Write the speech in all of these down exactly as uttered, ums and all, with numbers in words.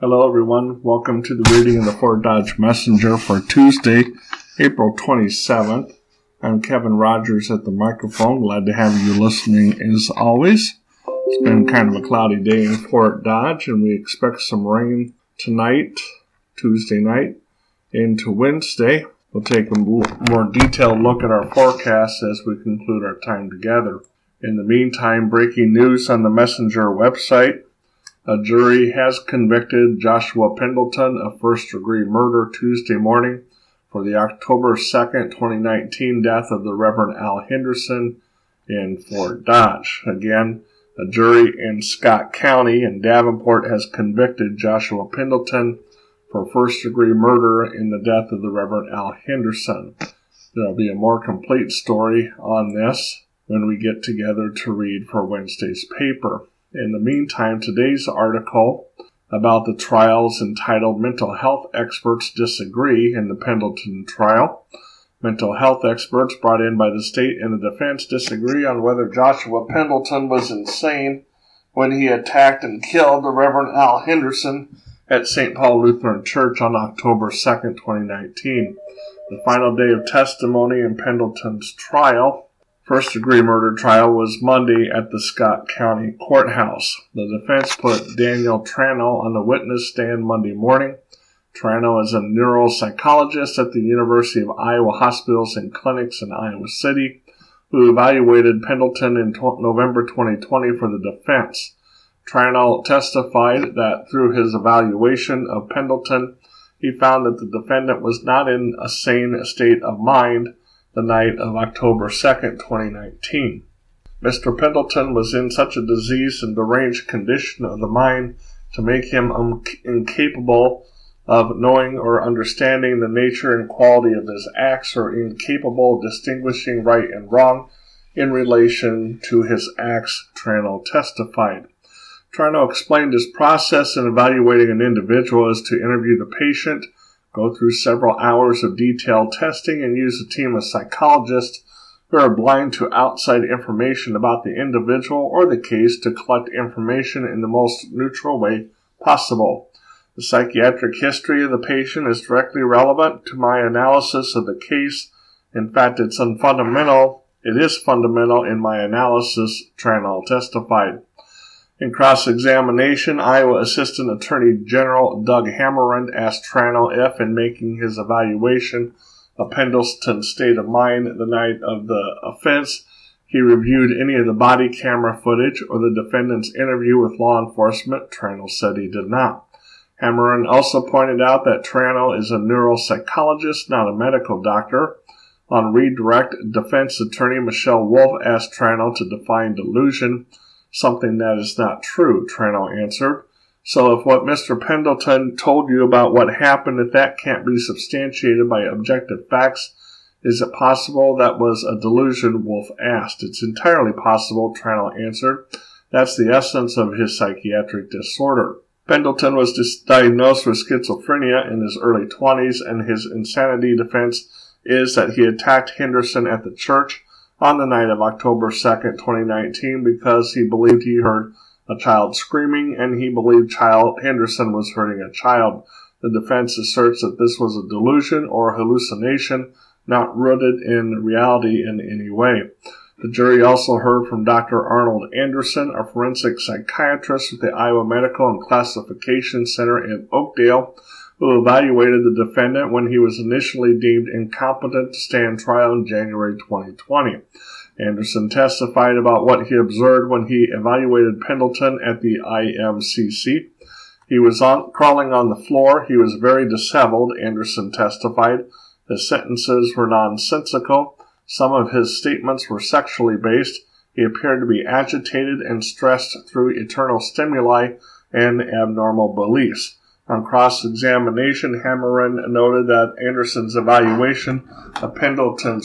Hello everyone, welcome to the reading of the Fort Dodge Messenger for Tuesday, April twenty-seventh. I'm Kevin Rogers at the microphone, glad to have you listening as always. It's been kind of a cloudy day in Fort Dodge and we expect some rain tonight, Tuesday night, into Wednesday. We'll take a more detailed look at our forecast as we conclude our time together. In the meantime, breaking news on the Messenger website. A jury has convicted Joshua Pendleton of first-degree murder Tuesday morning for the October second, twenty nineteen death of the Reverend Al Henderson in Fort Dodge. Again, a jury in Scott County in Davenport has convicted Joshua Pendleton for first-degree murder in the death of the Reverend Al Henderson. There will be a more complete story on this when we get together to read for Wednesday's paper. In the meantime, today's article about the trials entitled Mental Health Experts Disagree in the Pendleton Trial. Mental health experts brought in by the state and the defense disagree on whether Joshua Pendleton was insane when he attacked and killed the Reverend Al Henderson at Saint Paul Lutheran Church on October second, twenty nineteen. The final day of testimony in Pendleton's trial, first-degree murder trial, was Monday at the Scott County Courthouse. The defense put Daniel Tranel on the witness stand Monday morning. Tranel is a neuropsychologist at the University of Iowa Hospitals and Clinics in Iowa City, who evaluated Pendleton in November twenty twenty for the defense. Tranel testified that through his evaluation of Pendleton, he found that the defendant was not in a sane state of mind the night of October second, twenty nineteen. Mister Pendleton was in such a diseased and deranged condition of the mind to make him um, incapable of knowing or understanding the nature and quality of his acts, or incapable of distinguishing right and wrong in relation to his acts, Tranel testified. Tranel explained his process in evaluating an individual is to interview the patient, go through several hours of detailed testing, and use a team of psychologists who are blind to outside information about the individual or the case to collect information in the most neutral way possible. The psychiatric history of the patient is directly relevant to my analysis of the case. In fact, it's fundamental. It is fundamental in my analysis, Tranel testified. In cross-examination, Iowa Assistant Attorney General Doug Hammarand asked Tranel if, in making his evaluation of Pendleton's state of mind the night of the offense, he reviewed any of the body camera footage or the defendant's interview with law enforcement. Tranel said he did not. Hammarand also pointed out that Tranel is a neuropsychologist, not a medical doctor. On redirect, defense attorney Michelle Wolf asked Tranel to define delusion, something that is not true, Tranel answered. So if what Mister Pendleton told you about what happened, if that can't be substantiated by objective facts, is it possible that was a delusion? Wolf asked. It's entirely possible, Tranel answered. That's the essence of his psychiatric disorder. Pendleton was dis- diagnosed with schizophrenia in his early twenties, and his insanity defense is that he attacked Henderson at the church on the night of October second, twenty nineteen, because he believed he heard a child screaming and he believed child Henderson was hurting a child. The defense asserts that this was a delusion or hallucination, not rooted in reality in any way. The jury also heard from Doctor Arnold Anderson, a forensic psychiatrist with the Iowa Medical and Classification Center in Oakdale, who evaluated the defendant when he was initially deemed incompetent to stand trial in January twenty twenty. Anderson testified about what he observed when he evaluated Pendleton at the I M C C. He was on, crawling on the floor. He was very disheveled, Anderson testified. His sentences were nonsensical. Some of his statements were sexually based. He appeared to be agitated and stressed through eternal stimuli and abnormal beliefs. On cross-examination, Hammarand noted that Anderson's evaluation of Pendleton's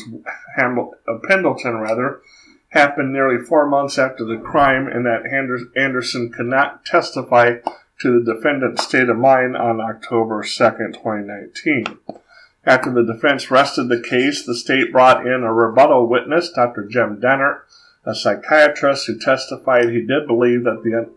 of Pendleton rather happened nearly four months after the crime, and that Anderson could not testify to the defendant's state of mind on October second, twenty nineteen. After the defense rested the case, the state brought in a rebuttal witness, Doctor Jim Dennert, a psychiatrist who testified he did believe that the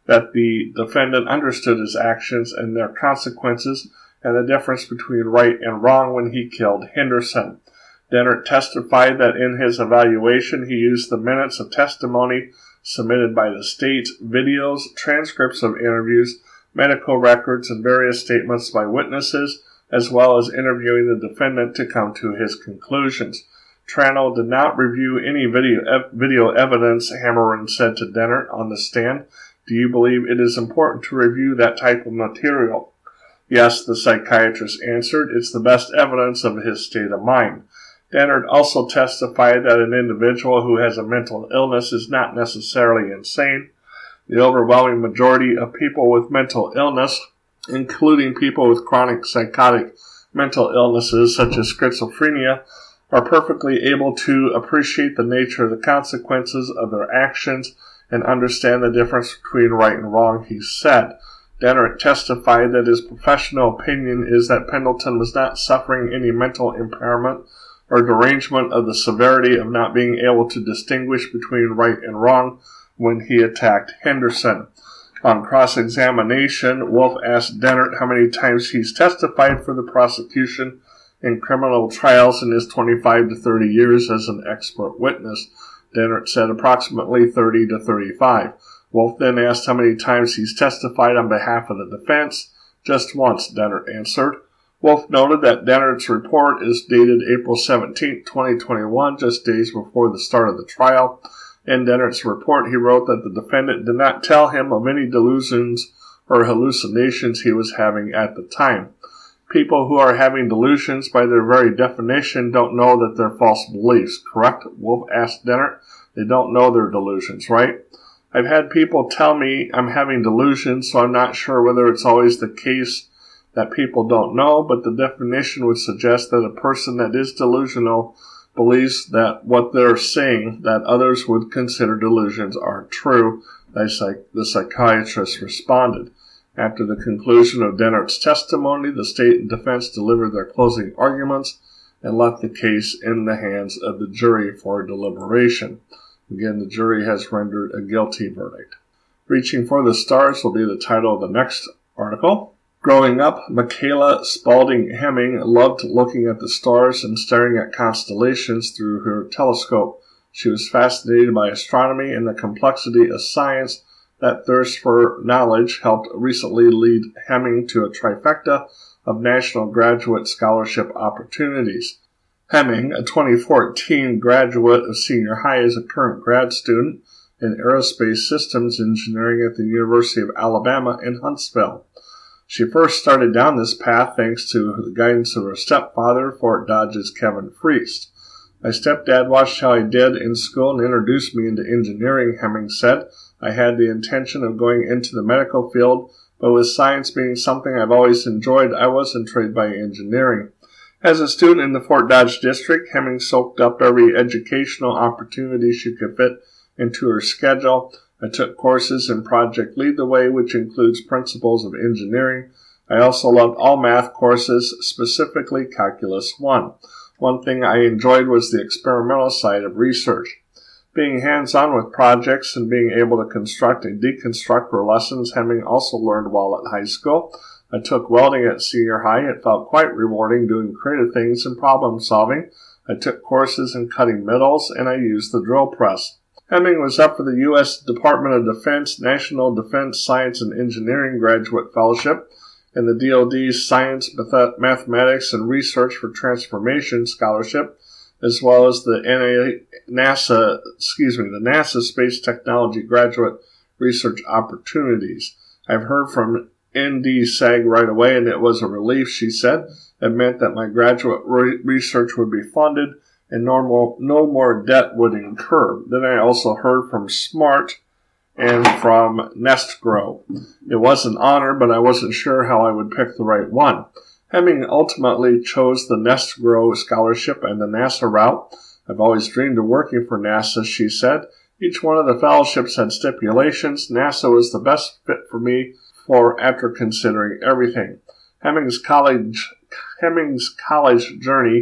that the defendant understood his actions and their consequences and the difference between right and wrong when he killed Henderson. Dennert testified that in his evaluation he used the minutes of testimony submitted by the state, videos, transcripts of interviews, medical records, and various statements by witnesses, as well as interviewing the defendant to come to his conclusions. Tranel did not review any video, ev- video evidence, Hammerman said to Dennert on the stand. Do you believe it is important to review that type of material? Yes, the psychiatrist answered. It's the best evidence of his state of mind. Dennert also testified that an individual who has a mental illness is not necessarily insane. The overwhelming majority of people with mental illness, including people with chronic psychotic mental illnesses such as schizophrenia, are perfectly able to appreciate the nature of the consequences of their actions and understand the difference between right and wrong, he said. Dennert testified that his professional opinion is that Pendleton was not suffering any mental impairment or derangement of the severity of not being able to distinguish between right and wrong when he attacked Henderson. On cross-examination, Wolf asked Dennert how many times he's testified for the prosecution in criminal trials in his twenty-five to thirty years as an expert witness. Dennert said approximately thirty to thirty-five. Wolf then asked how many times he's testified on behalf of the defense. Just once, Dennert answered. Wolf noted that Dennert's report is dated April seventeenth, twenty twenty-one, just days before the start of the trial. In Dennert's report, he wrote that the defendant did not tell him of any delusions or hallucinations he was having at the time. People who are having delusions, by their very definition, don't know that they're false beliefs, correct? Wolf asked Dennert. They don't know they're delusions, right? I've had people tell me I'm having delusions, so I'm not sure whether it's always the case that people don't know, but the definition would suggest that a person that is delusional believes that what they're saying that others would consider delusions are true, the psychiatrist responded. After the conclusion of Dennert's testimony, the state and defense delivered their closing arguments and left the case in the hands of the jury for deliberation. Again, the jury has rendered a guilty verdict. Reaching for the Stars will be the title of the next article. Growing up, Michaela Spaulding Hemming loved looking at the stars and staring at constellations through her telescope. She was fascinated by astronomy and the complexity of science. That thirst for knowledge helped recently lead Hemming to a trifecta of national graduate scholarship opportunities. Hemming, a twenty fourteen graduate of senior high, is a current grad student in aerospace systems engineering at the University of Alabama in Huntsville. She first started down this path thanks to the guidance of her stepfather, Fort Dodge's Kevin Freest. My stepdad watched how I did in school and introduced me into engineering, Hemming said. I had the intention of going into the medical field, but with science being something I've always enjoyed, I was intrigued by engineering. As a student in the Fort Dodge district, Hemming soaked up every educational opportunity she could fit into her schedule. I took courses in Project Lead the Way, which includes Principles of Engineering. I also loved all math courses, specifically Calculus one. One thing I enjoyed was the experimental side of research. Being hands-on with projects and being able to construct and deconstruct were lessons Hemming also learned while at high school. I took welding at senior high. It felt quite rewarding doing creative things and problem solving. I took courses in cutting metals, and I used the drill press. Hemming was up for the U S Department of Defense National Defense Science and Engineering Graduate Fellowship and the D O D's Science, Mathematics, and Research for Transformation Scholarship, as well as the N A NASA, excuse me, the NASA Space Technology Graduate Research Opportunities. I've heard from N D S A G right away, and it was a relief, she said. It meant that my graduate re- research would be funded and normal, no more debt would incur. Then I also heard from SMART and from NestGrow. It was an honor, but I wasn't sure how I would pick the right one. Hemming ultimately chose the NestGrow scholarship and the NASA route. I've always dreamed of working for NASA, she said. Each one of the fellowships had stipulations. NASA was the best fit for me for after considering everything. Hemming's college, Hemming's college journey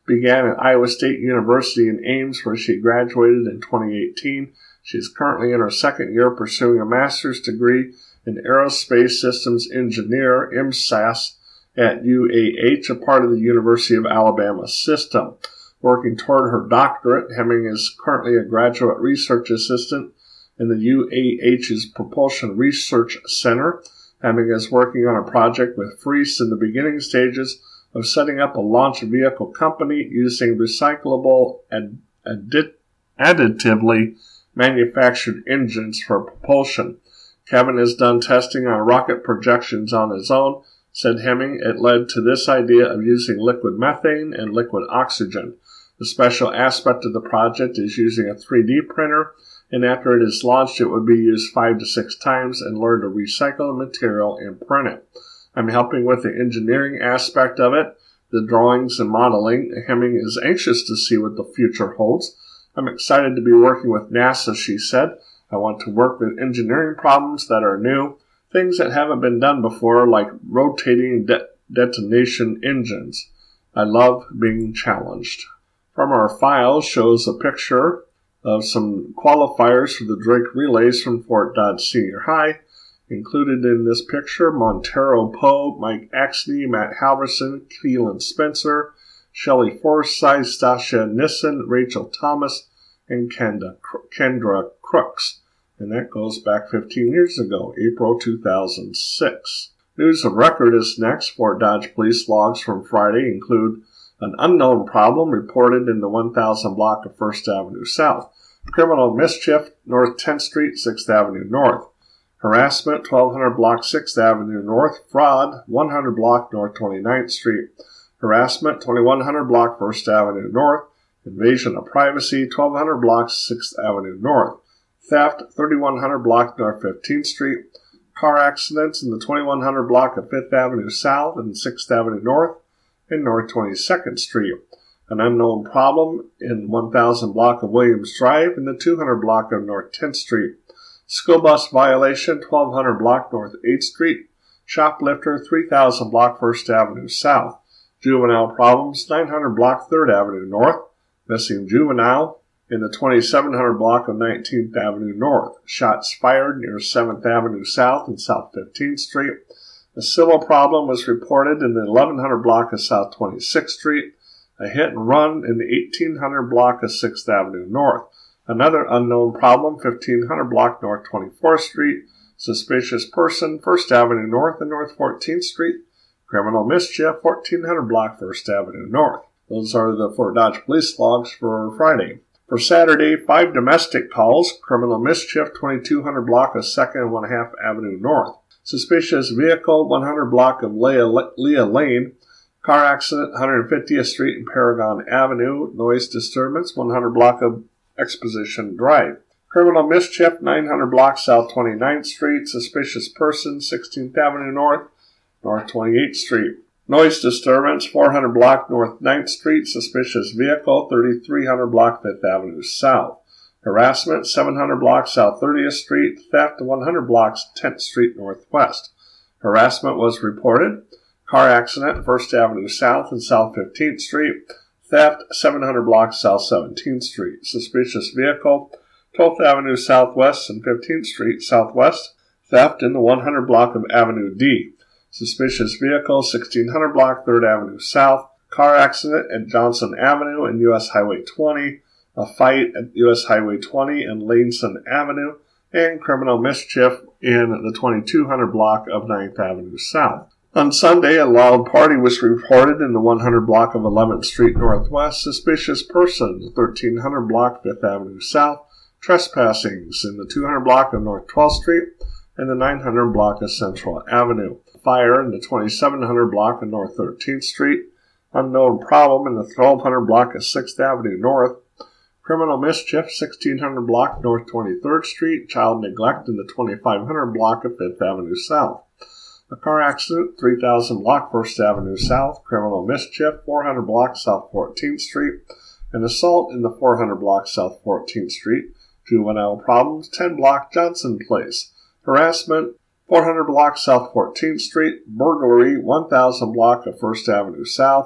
began at Iowa State University in Ames, where she graduated in twenty eighteen. She is currently in her second year pursuing a master's degree in Aerospace Systems Engineer, M S A S, at U A H, a part of the University of Alabama system. Working toward her doctorate, Hemming is currently a graduate research assistant in the U A H's Propulsion Research Center. Hemming is working on a project with Freese in the beginning stages of setting up a launch vehicle company using recyclable and addit- additively manufactured engines for propulsion. Kevin has done testing on rocket projections on his own. Said Hemming, it led to this idea of using liquid methane and liquid oxygen. The special aspect of the project is using a three D printer, and after it is launched, it would be used five to six times and learn to recycle the material and print it. I'm helping with the engineering aspect of it, the drawings and modeling. Hemming is anxious to see what the future holds. I'm excited to be working with NASA, she said. I want to work with engineering problems that are new, things that haven't been done before, like rotating de- detonation engines. I love being challenged. From our files shows a picture of some qualifiers for the Drake Relays from Fort Dodge Senior High. Included in this picture, Montero Poe, Mike Axney, Matt Halverson, Keelan Spencer, Shelley Forsythe, Stasia Nissen, Rachel Thomas, and Kendra, Kendra Crooks. And that goes back fifteen years ago, April two thousand six. News of record is next. Fort Dodge police logs from Friday include an unknown problem reported in the one thousand block of First Avenue South. Criminal mischief, North tenth Street, sixth Avenue North. Harassment, twelve hundred block, sixth Avenue North. Fraud, one hundred block, North twenty-ninth Street. Harassment, twenty-one hundred block, First Avenue North. Invasion of privacy, twelve hundred block, sixth Avenue North. Theft, thirty-one hundred block, North fifteenth Street. Car accidents in the twenty-one hundred block of fifth Avenue South and sixth Avenue North and North twenty-second Street. An unknown problem in one thousand block of Williams Drive and the two hundred block of North tenth Street. School bus violation, twelve hundred block, North eighth Street. Shoplifter, three thousand block, First Avenue South. Juvenile problems, nine hundred block, third Avenue North. Missing juvenile in the twenty-seven hundred block of nineteenth Avenue North. Shots fired near seventh Avenue South and South fifteenth Street. A civil problem was reported in the eleven hundred block of South twenty-sixth Street. A hit and run in the eighteen hundred block of sixth Avenue North. Another unknown problem, fifteen hundred block, North twenty-fourth Street. Suspicious person, First Avenue North and North fourteenth Street. Criminal mischief, fourteen hundred block, First Avenue North. Those are the Fort Dodge police logs for Friday. For Saturday, five domestic calls. Criminal mischief, twenty-two hundred block of second and one half Avenue North. Suspicious vehicle, one hundred block of Leah, Leah Lane. Car accident, one hundred fiftieth Street and Paragon Avenue. Noise disturbance, one hundred block of Exposition Drive. Criminal mischief, nine hundred block, South twenty-ninth Street. Suspicious person, sixteenth Avenue North, North twenty-eighth Street. Noise disturbance, four hundred block, North ninth Street. Suspicious vehicle, thirty-three hundred block, fifth Avenue South. Harassment, seven hundred block, South thirtieth Street. Theft, one hundred blocks, tenth Street Northwest. Harassment was reported. Car accident, First Avenue South and South fifteenth Street. Theft, seven hundred blocks, South seventeenth Street. Suspicious vehicle, twelfth Avenue Southwest and fifteenth Street Southwest. Theft in the one hundred block of Avenue D. Suspicious vehicle, sixteen hundred block, third Avenue South. Car accident at Johnson Avenue and U S Highway twenty. A fight at U S Highway twenty and Laneson Avenue. And criminal mischief in the twenty-two hundred block of ninth Avenue South. On Sunday, a loud party was reported in the one hundred block of eleventh Street Northwest. Suspicious person, thirteen hundred block, fifth Avenue South. Trespassings in the two hundred block of North twelfth Street and the nine hundred block of Central Avenue. Fire in the twenty-seven hundred block of North thirteenth Street. Unknown problem in the twelve hundred block of sixth Avenue North. Criminal mischief, sixteen hundred block, North twenty-third Street. Child neglect in the twenty-five hundred block of fifth Avenue South. A car accident, three thousand block, First Avenue South. Criminal mischief, four hundred block, South fourteenth Street. An assault in the four hundred block, South fourteenth Street. Juvenile problems, ten block, Johnson Place. Harassment, four hundred block, South fourteenth Street. Burglary, one thousand block of First Avenue South.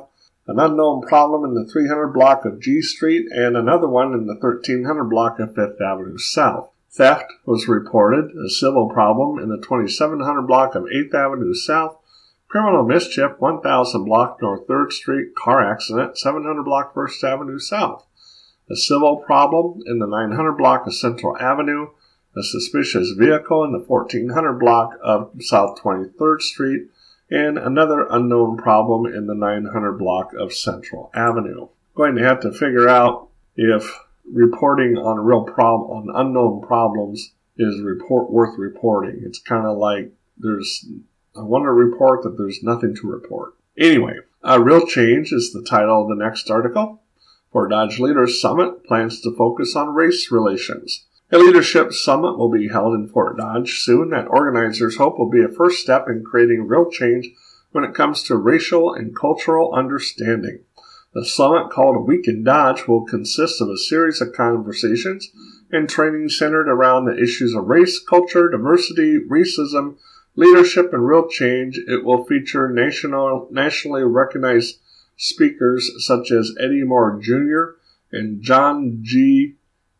an unknown problem in the three hundred block of G Street, and another one in the thirteen hundred block of Fifth Avenue South. Theft was reported, a civil problem in the twenty-seven hundred block of eighth Avenue South. Criminal mischief, one thousand block North third Street. Car accident, seven hundred block First Avenue South. A civil problem in the nine hundred block of Central Avenue. A suspicious vehicle in the fourteen hundred block of South twenty-third Street. And another unknown problem in the nine hundred block of Central Avenue. Going to have to figure out if reporting on real problem on unknown problems is report worth reporting. It's kind of like there's I want to report that there's nothing to report. Anyway, uh, Real Change is the title of the next article. Fort Dodge Leaders Summit plans to focus on race relations. A leadership summit will be held in Fort Dodge soon that organizers hope will be a first step in creating real change when it comes to racial and cultural understanding. The summit, called Week in Dodge, will consist of a series of conversations and training centered around the issues of race, culture, diversity, racism, leadership, and real change. It will feature national, nationally recognized speakers such as Eddie Moore Junior and John G.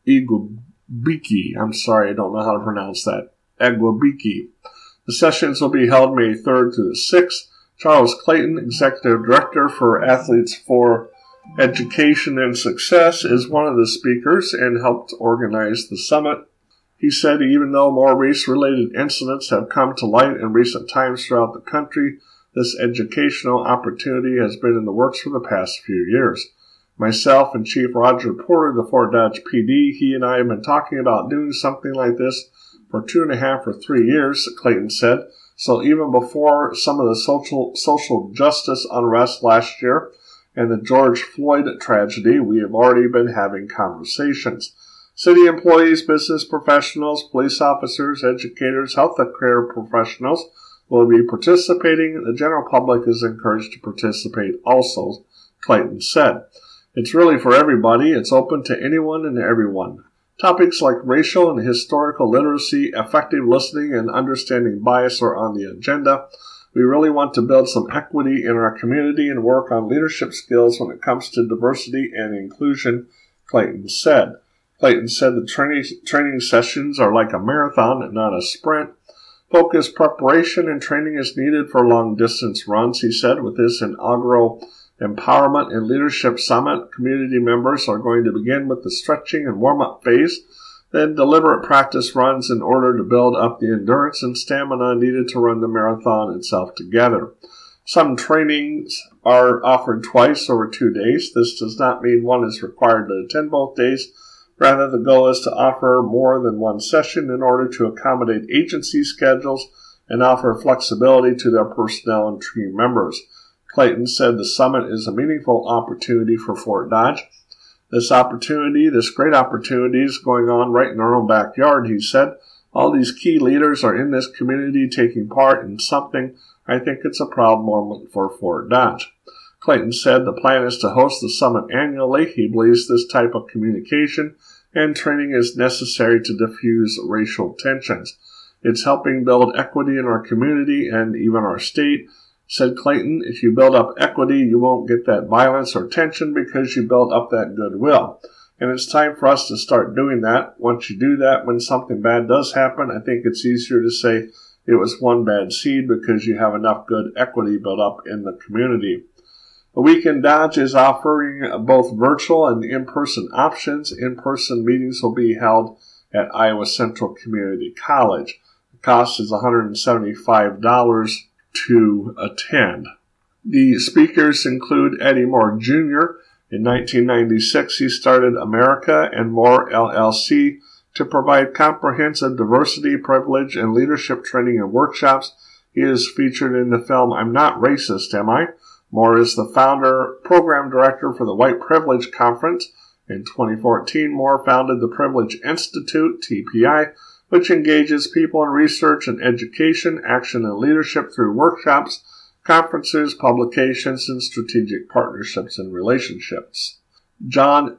Egwabiki. I'm sorry, I don't know how to pronounce that. Egwabiki. The sessions will be held May third through the sixth. Charles Clayton, Executive Director for Athletes for Education and Success, is one of the speakers and helped organize the summit. He said even though more race-related incidents have come to light in recent times throughout the country, this educational opportunity has been in the works for the past few years. Myself and Chief Roger Porter of the Fort Dodge P D, he and I have been talking about doing something like this for two and a half or three years, Clayton said. So even before some of the social social justice unrest last year and the George Floyd tragedy, we have already been having conversations. City employees, business professionals, police officers, educators, health care professionals will be participating. The general public is encouraged to participate also, Clayton said. It's really for everybody. It's open to anyone and everyone. Topics like racial and historical literacy, effective listening, and understanding bias are on the agenda. We really want to build some equity in our community and work on leadership skills when it comes to diversity and inclusion, Clayton said. Clayton said the training, training sessions are like a marathon and not a sprint. Focused preparation and training is needed for long-distance runs, he said. With this inaugural Empowerment and Leadership Summit, community members are going to begin with the stretching and warm-up phase, then deliberate practice runs in order to build up the endurance and stamina needed to run the marathon itself together. Some trainings are offered twice over two days. This does not mean one is required to attend both days. Rather, the goal is to offer more than one session in order to accommodate agency schedules and offer flexibility to their personnel and team members. Clayton said the summit is a meaningful opportunity for Fort Dodge. This opportunity, this great opportunity is going on right in our own backyard, he said. All these key leaders are in this community taking part in something. I think it's a proud moment for Fort Dodge. Clayton said the plan is to host the summit annually. He believes this type of communication and training is necessary to diffuse racial tensions. It's helping build equity in our community and even our state, said Clayton. If you build up equity, you won't get that violence or tension because you build up that goodwill. And it's time for us to start doing that. Once you do that, when something bad does happen, I think it's easier to say it was one bad seed because you have enough good equity built up in the community. A Week in Dodge is offering both virtual and in-person options. In-person meetings will be held at Iowa Central Community College. The cost is one hundred seventy-five dollars to attend. The speakers include Eddie Moore Junior In nineteen ninety-six, he started America and More L L C to provide comprehensive diversity, privilege, and leadership training and workshops. He is featured in the film I'm Not Racist, Am I? Moore is the founder, program director for the White Privilege Conference. In twenty fourteen, Moore founded the Privilege Institute, T P I, which engages people in research and education, action, and leadership through workshops, conferences, publications, and strategic partnerships and relationships. John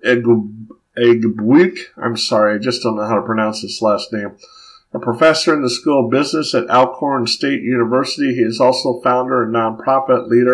Egwabiki, I'm sorry, I just don't know how to pronounce his last name, a professor in the School of Business at Alcorn State University. He is also founder and nonprofit leader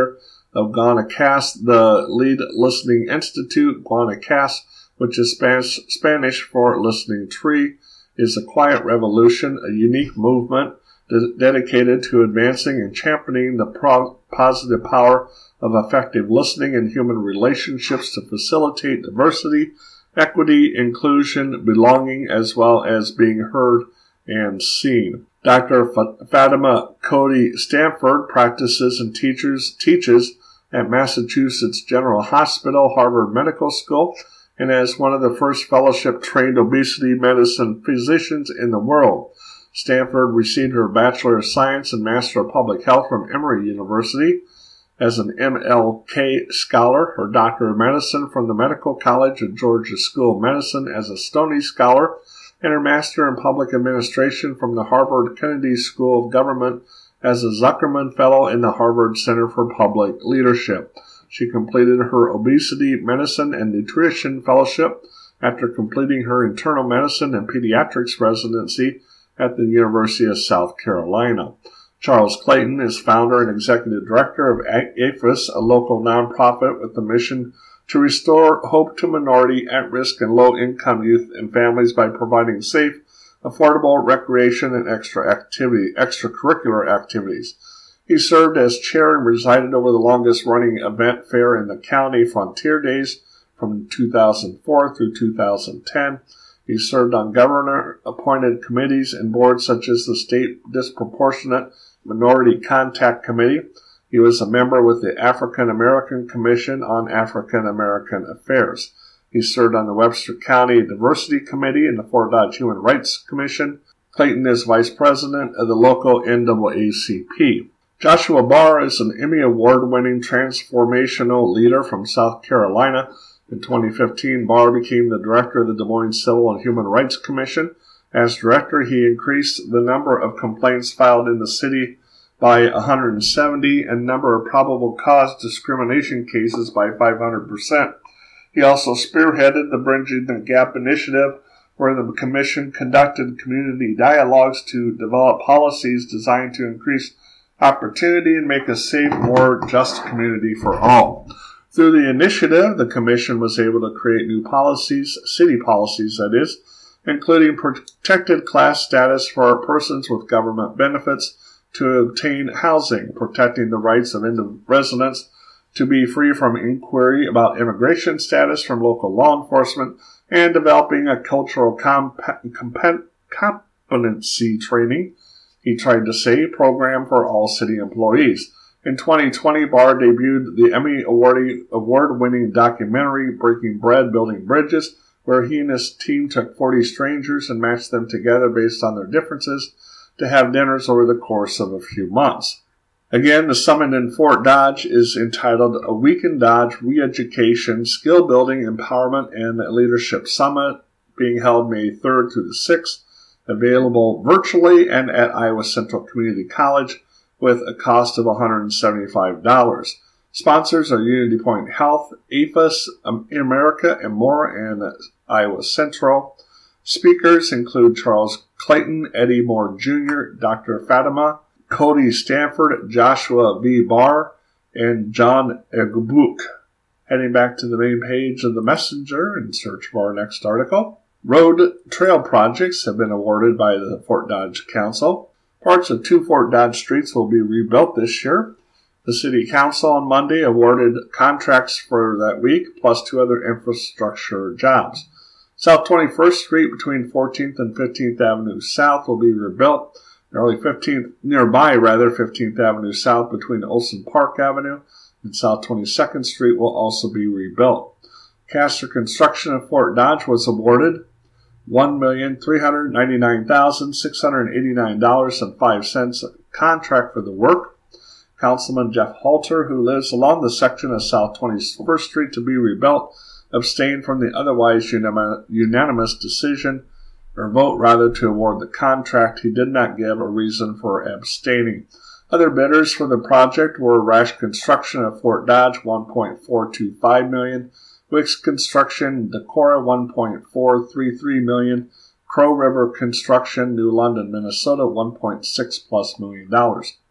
of Guanacaste, the lead listening institute. Guanacaste, which is Spanish, Spanish for listening tree, is a quiet revolution, a unique movement de- dedicated to advancing and championing the pro- positive power of effective listening in human relationships to facilitate diversity, equity, inclusion, belonging, as well as being heard and seen. Doctor Fatima Cody Stanford practices and teaches, teaches at Massachusetts General Hospital, Harvard Medical School, and as one of the first fellowship-trained obesity medicine physicians in the world. Stanford received her Bachelor of Science and Master of Public Health from Emory University. As an M L K scholar, her Doctor of Medicine from the Medical College of Georgia School of Medicine as a Stoney Scholar, and her Master in Public Administration from the Harvard Kennedy School of Government as a Zuckerman Fellow in the Harvard Center for Public Leadership. She completed her Obesity Medicine and Nutrition Fellowship after completing her Internal Medicine and Pediatrics residency at the University of South Carolina. Charles Clayton is founder and executive director of A F I S, a local nonprofit with the mission to restore hope to minority, at-risk, and low-income youth and families by providing safe, affordable recreation and extra activity, extracurricular activities. He served as chair and presided over the longest-running event fair in the county, Frontier Days, from two thousand four through two thousand ten. He served on governor-appointed committees and boards such as the State Disproportionate Minority Contact Committee. He was a member with the African American Commission on African American Affairs. He served on the Webster County Diversity Committee and the Fort Dodge Human Rights Commission. Clayton is vice president of the local N double A C P. Joshua Barr is an Emmy Award-winning transformational leader from South Carolina. In twenty fifteen, Barr became the director of the Des Moines Civil and Human Rights Commission. As director, he increased the number of complaints filed in the city by one hundred seventy and number of probable cause discrimination cases by five hundred percent. He also spearheaded the Bridging the Gap initiative, where the commission conducted community dialogues to develop policies designed to increase opportunity and make a safe, more just community for all. Through the initiative, the commission was able to create new policies, city policies that is, including protected class status for persons with government benefits to obtain housing, protecting the rights of residents to be free from inquiry about immigration status from local law enforcement, and developing a cultural comp- comp- competency training, he tried to say, program for all city employees. In twenty twenty, Barr debuted the Emmy award-winning documentary Breaking Bread, Building Bridges, where he and his team took forty strangers and matched them together based on their differences to have dinners over the course of a few months. Again, the summit in Fort Dodge is entitled A Week in Dodge Re-Education, Skill Building, Empowerment, and Leadership Summit, being held May third through the sixth, available virtually and at Iowa Central Community College with a cost of one hundred seventy-five dollars. Sponsors are Unity Point Health, A F I S, America, and more, and Iowa Central. Speakers include Charles Clayton, Eddie Moore Junior, Doctor Fatima, Cody Stanford, Joshua V. Barr, and John Egbuk. Heading back to the main page of the Messenger and search for our next article. Road trail projects have been awarded by the Fort Dodge Council. Parts of two Fort Dodge streets will be rebuilt this year. The City Council on Monday awarded contracts for that week, plus two other infrastructure jobs. South twenty-first Street between fourteenth and fifteenth Avenue South will be rebuilt. Nearly fifteenth, nearby, rather, fifteenth Avenue South between Olson Park Avenue and South twenty-second Street will also be rebuilt. Castor Construction of Fort Dodge was awarded one million three hundred ninety-nine thousand six hundred eighty-nine dollars and five cents contract for the work. Councilman Jeff Halter, who lives along the section of South twenty-first Street to be rebuilt, abstained from the otherwise unanimous decision, or vote rather, to award the contract. He did not give a reason for abstaining. Other bidders for the project were Rash Construction of Fort Dodge, one point four two five million dollars, Wicks Construction, Decorah, one point four three three million dollars, Crow River Construction, New London, Minnesota, one point six plus million dollars.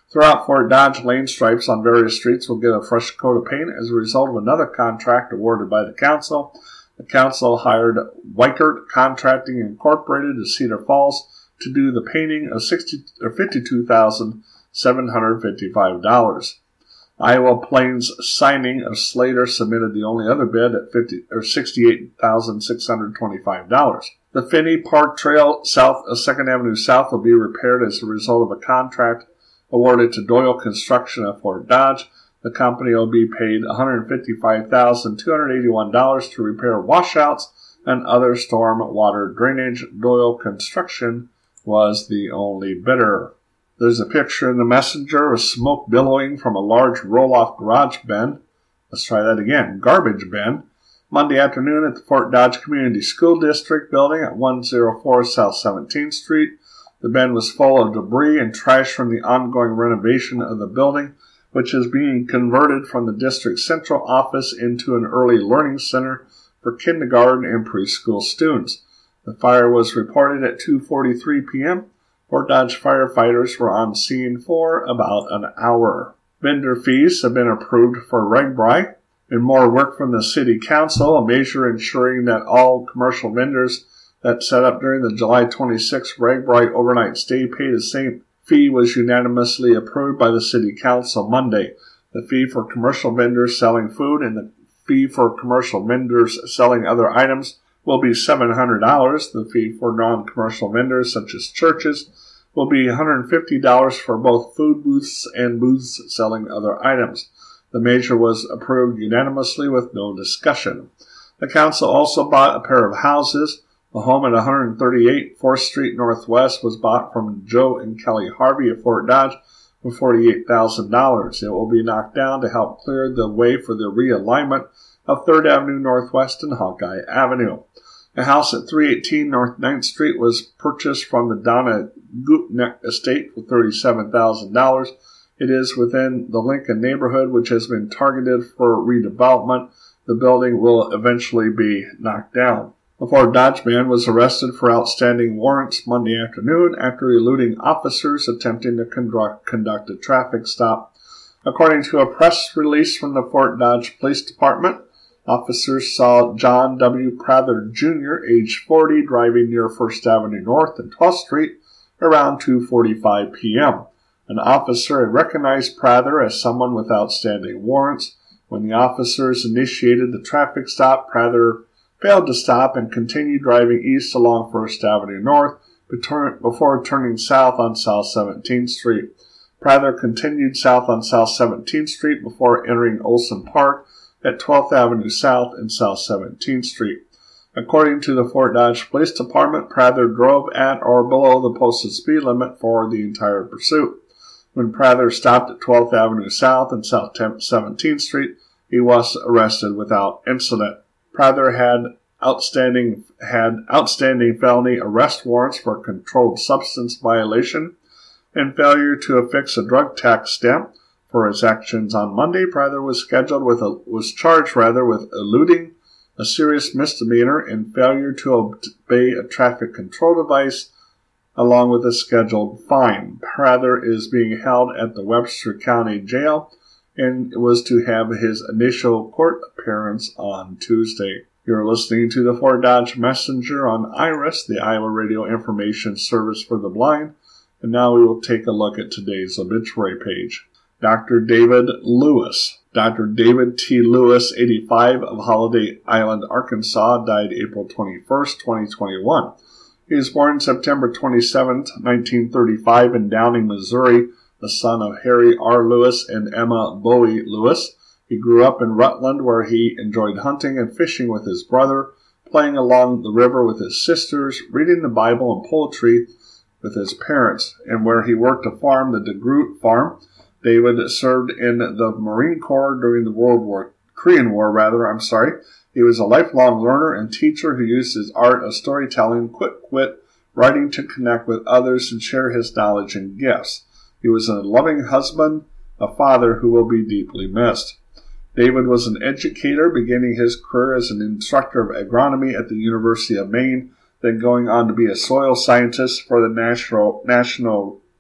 Throughout Fort Dodge, lane stripes on various streets will get a fresh coat of paint as a result of another contract awarded by the council. The council hired Weichert Contracting Incorporated of Cedar Falls to do the painting of fifty-two thousand seven hundred fifty-five dollars. Iowa Plains Signing of Slater submitted the only other bid at fifty or sixty-eight thousand six hundred twenty-five dollars. The Finney Park Trail south of second Avenue South will be repaired as a result of a contract awarded to Doyle Construction of Fort Dodge. The company will be paid one hundred fifty-five thousand two hundred eighty-one dollars to repair washouts and other storm water drainage. Doyle Construction was the only bidder. There's a picture in the Messenger of smoke billowing from a large roll-off garage bin. Let's try that again. Garbage bin. Monday afternoon at the Fort Dodge Community School District building at one oh four South seventeenth Street. The bin was full of debris and trash from the ongoing renovation of the building, which is being converted from the district's central office into an early learning center for kindergarten and preschool students. The fire was reported at two forty-three p.m. Fort Dodge firefighters were on scene for about an hour. Vendor fees have been approved for RegBri. And more work from the City Council, a measure ensuring that all commercial vendors that set up during the July twenty-sixth RegBri overnight stay pay the same fee was unanimously approved by the City Council Monday. The fee for commercial vendors selling food and the fee for commercial vendors selling other items will be seven hundred dollars. The fee for non-commercial vendors, such as churches, will be one hundred fifty dollars for both food booths and booths selling other items. The measure was approved unanimously with no discussion. The council also bought a pair of houses. The home at one thirty-eight fourth Street Northwest was bought from Joe and Kelly Harvey of Fort Dodge for forty-eight thousand dollars. It will be knocked down to help clear the way for the realignment of third Avenue Northwest and Hawkeye Avenue. A house at three eighteen North ninth Street was purchased from the Donna Gutneck estate for thirty-seven thousand dollars. It is within the Lincoln neighborhood, which has been targeted for redevelopment. The building will eventually be knocked down. A Fort Dodge man was arrested for outstanding warrants Monday afternoon after eluding officers attempting to conduct a traffic stop. According to a press release from the Fort Dodge Police Department, officers saw John W. Prather Junior, age forty, driving near First Avenue North and twelfth Street around two forty-five p.m. An officer had recognized Prather as someone with outstanding warrants. When the officers initiated the traffic stop, Prather failed to stop and continued driving east along First Avenue North before turning south on South seventeenth Street. Prather continued south on South seventeenth Street before entering Olson Park at twelfth Avenue South and South seventeenth Street. According to the Fort Dodge Police Department, Prather drove at or below the posted speed limit for the entire pursuit. When Prather stopped at twelfth Avenue South and South seventeenth Street, he was arrested without incident. Prather had outstanding had outstanding felony arrest warrants for controlled substance violation and failure to affix a drug tax stamp. For his actions on Monday, Prather was scheduled with a, was charged rather with eluding a serious misdemeanor and failure to obey a traffic control device, along with a scheduled fine. Prather is being held at the Webster County Jail and was to have his initial court appearance on Tuesday. You're listening to the Fort Dodge Messenger on IRIS, the Iowa Radio Information Service for the Blind, and now we will take a look at today's obituary page. Doctor David Lewis. Doctor David T. Lewis, eighty-five, of Holiday Island, Arkansas, died April twenty-first, twenty twenty-one. He was born September twenty-seventh, nineteen thirty-five in Downing, Missouri, the son of Harry R. Lewis and Emma Bowie Lewis. He grew up in Rutland, where he enjoyed hunting and fishing with his brother, playing along the river with his sisters, reading the Bible and poetry with his parents, and where he worked a farm, the DeGroot Farm. David served in the Marine Corps during the World War, Korean War, rather, I'm sorry. He was a lifelong learner and teacher who used his art of storytelling, quick wit, writing to connect with others and share his knowledge and gifts. He was a loving husband, a father who will be deeply missed. David was an educator, beginning his career as an instructor of agronomy at the University of Maine, then going on to be a soil scientist for the National, National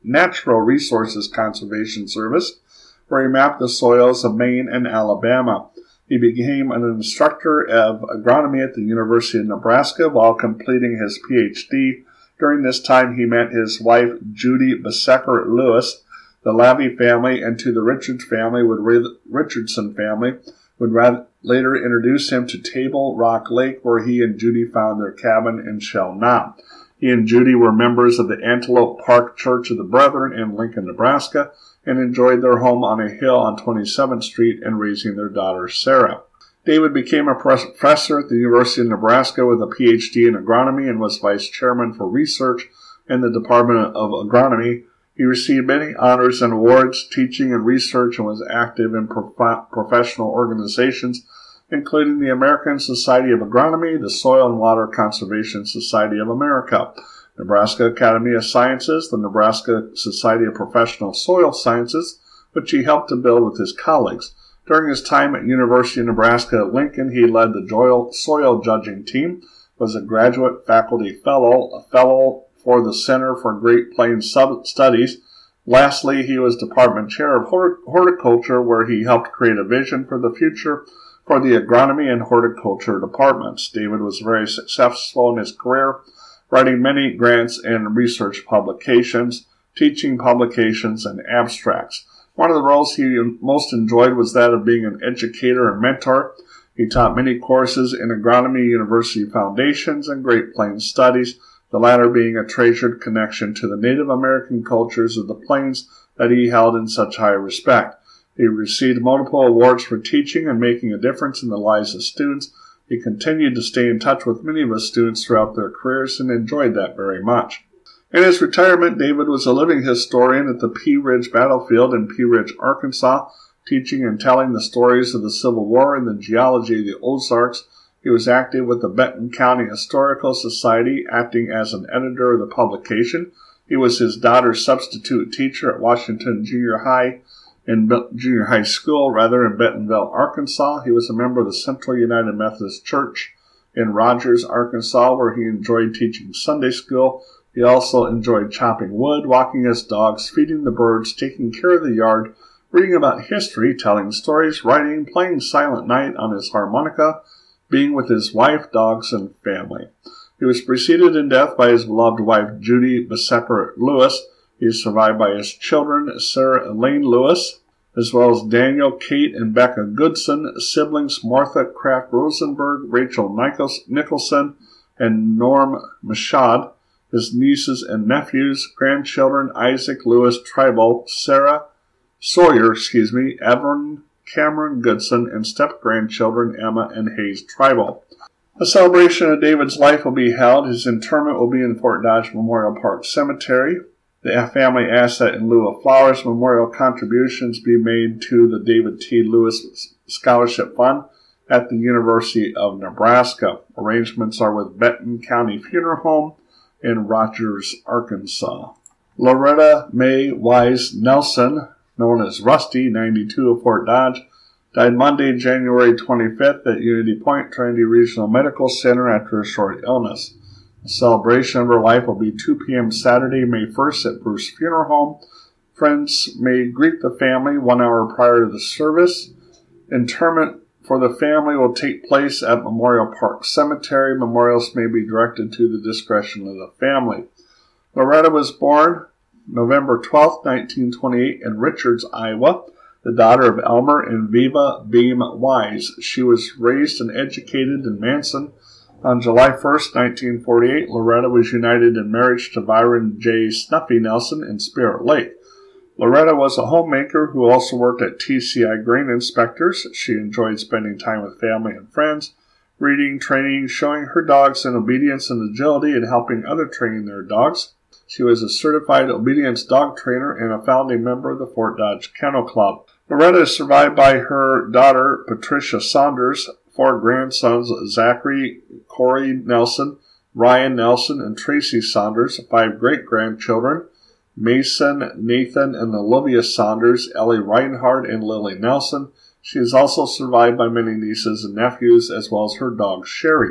Natural Resources Conservation Service, where he mapped the soils of Maine and Alabama. He became an instructor of agronomy at the University of Nebraska while completing his P H D. During this time, he met his wife, Judy Besecker Lewis. The Lavey family and to the Richards family would Richardson family would rather later introduce him to Table Rock Lake, where he and Judy found their cabin in Shell Knob. He and Judy were members of the Antelope Park Church of the Brethren in Lincoln, Nebraska, and enjoyed their home on a hill on twenty-seventh Street and raising their daughter, Sarah. David became a professor at the University of Nebraska with a P H D in agronomy and was vice chairman for research in the Department of Agronomy. He received many honors and awards, teaching and research, and was active in prof- professional organizations, including the American Society of Agronomy, the Soil and Water Conservation Society of America, Nebraska Academy of Sciences, the Nebraska Society of Professional Soil Sciences, which he helped to build with his colleagues. During his time at University of Nebraska at Lincoln, he led the soil judging team, was a graduate faculty fellow, a fellow for the Center for Great Plains Studies. Lastly, he was department chair of horticulture, where he helped create a vision for the future for the agronomy and horticulture departments. David was very successful in his career, writing many grants and research publications, teaching publications, and abstracts. One of the roles he most enjoyed was that of being an educator and mentor. He taught many courses in agronomy, university foundations, and Great Plains studies, the latter being a treasured connection to the Native American cultures of the Plains that he held in such high respect. He received multiple awards for teaching and making a difference in the lives of students. He continued to stay in touch with many of his students throughout their careers and enjoyed that very much. In his retirement, David was a living historian at the Pea Ridge Battlefield in Pea Ridge, Arkansas, teaching and telling the stories of the Civil War and the geology of the Ozarks. He was active with the Benton County Historical Society, acting as an editor of the publication. He was his daughter's substitute teacher at Washington Junior High in Junior High School, rather in Bentonville, Arkansas. He was a member of the Central United Methodist Church in Rogers, Arkansas, where he enjoyed teaching Sunday school. He also enjoyed chopping wood, walking his dogs, feeding the birds, taking care of the yard, reading about history, telling stories, writing, playing Silent Night on his harmonica, being with his wife, dogs, and family. He was preceded in death by his beloved wife, Judy Besecker Lewis. He is survived by his children, Sarah Elaine Lewis, as well as Daniel, Kate, and Becca Goodson, siblings Martha Kraft Rosenberg, Rachel Nicholson, and Norm Mashad, his nieces and nephews, grandchildren, Isaac Lewis Tribal, Sarah Sawyer, excuse me, Evan Cameron Goodson, and step-grandchildren Emma and Hayes Tribal. A celebration of David's life will be held. His interment will be in Fort Dodge Memorial Park Cemetery. The family asked that in lieu of flowers, memorial contributions be made to the David T. Lewis Scholarship Fund at the University of Nebraska. Arrangements are with Benton County Funeral Home in Rogers, Arkansas. Loretta Mae Wise Nelson, known as Rusty, ninety-two, of Fort Dodge, died Monday, January twenty-fifth at Unity Point Trinity Regional Medical Center after a short illness. The celebration of her life will be two p.m. Saturday, May first at Bruce Funeral Home. Friends may greet the family one hour prior to the service. Interment for the family will take place at Memorial Park Cemetery. Memorials may be directed to the discretion of the family. Loretta was born November twelfth, nineteen twenty-eight in Richards, Iowa, the daughter of Elmer and Viva Beam Wise. She was raised and educated in Manson. On July first, nineteen forty-eight, Loretta was united in marriage to Byron J. Snuffy Nelson in Spirit Lake. Loretta was a homemaker who also worked at T C I Grain Inspectors. She enjoyed spending time with family and friends, reading, training, showing her dogs in obedience and agility, and helping other training their dogs. She was a certified obedience dog trainer and a founding member of the Fort Dodge Kennel Club. Loretta is survived by her daughter, Patricia Saunders, four grandsons, Zachary, Corey Nelson, Ryan Nelson, and Tracy Saunders, five great-grandchildren, Mason, Nathan, and Olivia Saunders, Ellie Reinhardt, and Lily Nelson. She is also survived by many nieces and nephews, as well as her dog, Sherry.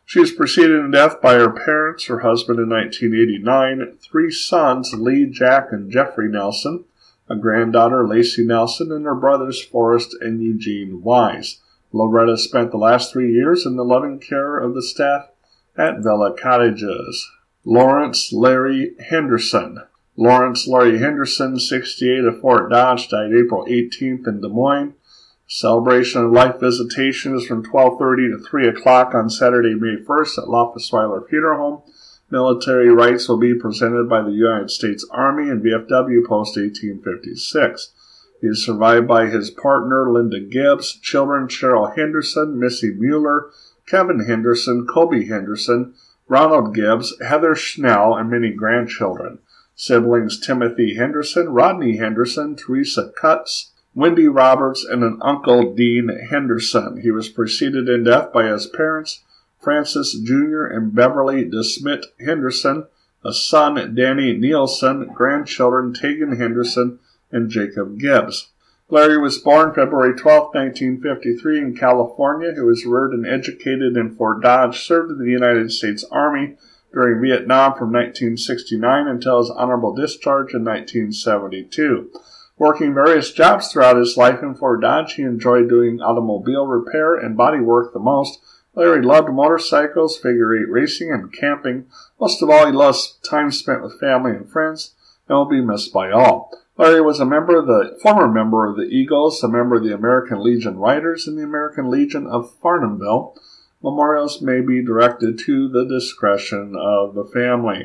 She was preceded in death by her parents, her husband in nineteen eighty-nine, three sons, Lee, Jack, and Jeffrey Nelson, a granddaughter, Lacey Nelson, and her brothers, Forrest and Eugene Wise. Loretta spent the last three years in the loving care of the staff at Villa Cottages. Lawrence Larry Henderson. Lawrence Larry Henderson, sixty-eight, of Fort Dodge, died April eighteenth in Des Moines. Celebration of Life visitation is from twelve thirty to three o'clock on Saturday, May first at Loftusweiler Funeral Home. Military rites will be presented by the United States Army and V F W Post eighteen fifty-six. He is survived by his partner, Linda Gibbs, children Cheryl Henderson, Missy Mueller, Kevin Henderson, Kobe Henderson, Ronald Gibbs, Heather Schnell, and many grandchildren. Siblings Timothy Henderson, Rodney Henderson, Teresa Cutts, Wendy Roberts, and an uncle, Dean Henderson. He was preceded in death by his parents, Francis Junior and Beverly DeSmit Henderson, a son, Danny Nielsen, grandchildren, Tegan Henderson, and Jacob Gibbs. Larry was born February twelfth, nineteen fifty-three in California. He was reared and educated in Fort Dodge, served in the United States Army during Vietnam from nineteen sixty-nine until his honorable discharge in nineteen seventy-two. Working various jobs throughout his life in Fort Dodge, he enjoyed doing automobile repair and body work the most. Larry loved motorcycles, figure eight racing, and camping. Most of all, he loved time spent with family and friends, and will be missed by all. Larry was a member of the former member of the Eagles, a member of the American Legion Riders, and the American Legion of Farnhamville. Memorials may be directed to the discretion of the family.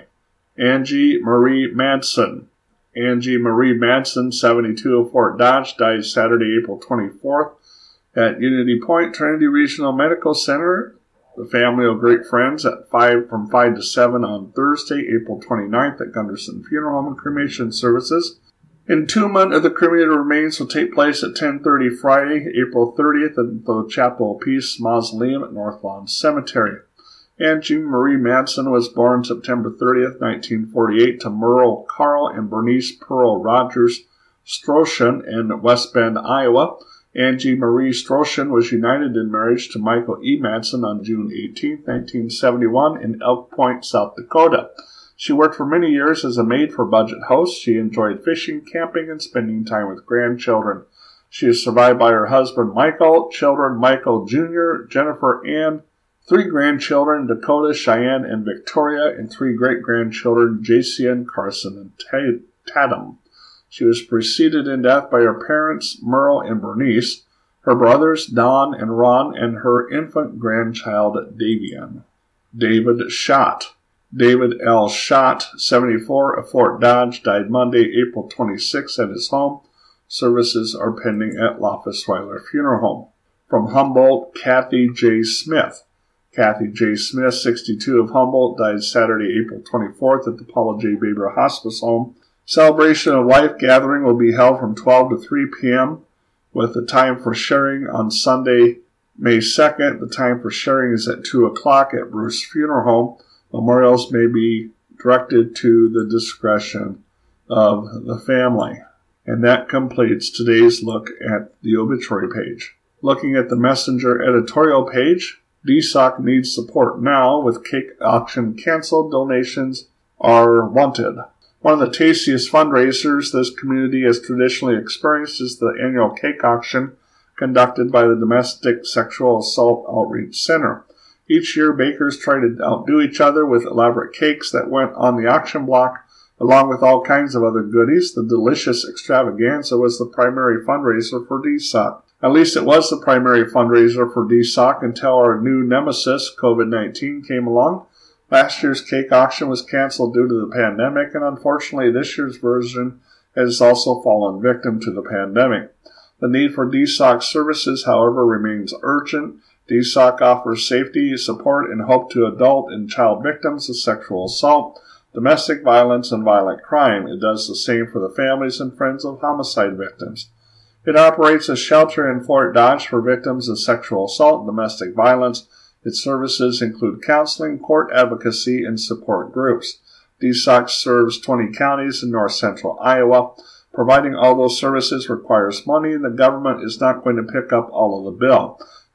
Angie Marie Madsen. Angie Marie Madsen, seventy-two, of Fort Dodge, died Saturday, April twenty-fourth at Unity Point Trinity Regional Medical Center. The family of great friends at five from five to seven on Thursday, April twenty-ninth at Gunderson Funeral Home and Cremation Services. Entombment of the cremated remains will take place at ten thirty Friday, April thirtieth at the Chapel of Peace Mausoleum at North Lawn Cemetery. Angie Marie Madsen was born September thirtieth, nineteen forty-eight to Merle Carl and Bernice Pearl Rogers Stroshan in West Bend, Iowa. Angie Marie Stroshan was united in marriage to Michael E. Madsen on June eighteenth, nineteen seventy-one in Elk Point, South Dakota. She worked for many years as a maid for budget hosts. She enjoyed fishing, camping, and spending time with grandchildren. She is survived by her husband Michael, children Michael Junior, Jennifer Ann, three grandchildren, Dakota, Cheyenne, and Victoria, and three great-grandchildren, Jason, Carson, and Tatum. She was preceded in death by her parents, Merle and Bernice, her brothers, Don and Ron, and her infant grandchild, Davian. David Schott. David L. Schott, seventy-four, of Fort Dodge, died Monday, April twenty-sixth at his home. Services are pending at Loftusweiler Funeral Home. From Humboldt, Kathy J. Smith. Kathy J. Smith, sixty-two, of Humboldt, died Saturday, April twenty-fourth at the Paula J. Baber Hospice Home. Celebration of Life gathering will be held from twelve to three p.m. with the time for sharing on Sunday, May second. The time for sharing is at two o'clock at Bruce Funeral Home. Memorials may be directed to the discretion of the family. And that completes today's look at the obituary page. Looking at the Messenger editorial page, D S O C needs support now. With cake auction canceled, donations are wanted. One of the tastiest fundraisers this community has traditionally experienced is the annual cake auction conducted by the Domestic Sexual Assault Outreach Center. Each year, bakers try to outdo each other with elaborate cakes that went on the auction block, along with all kinds of other goodies. The delicious extravaganza was the primary fundraiser for D S O C. At least it was the primary fundraiser for D S O C until our new nemesis, COVID nineteen, came along. Last year's cake auction was canceled due to the pandemic, and unfortunately this year's version has also fallen victim to the pandemic. The need for D S O C services, however, remains urgent. D S O C offers safety, support, and hope to adult and child victims of sexual assault, domestic violence, and violent crime. It does the same for the families and friends of homicide victims. It operates a shelter in Fort Dodge for victims of sexual assault and domestic violence. Its services include counseling, court advocacy, and support groups. D S O C serves twenty counties in north central Iowa. Providing all those services requires money, and the government is not going to pick up all of the bill.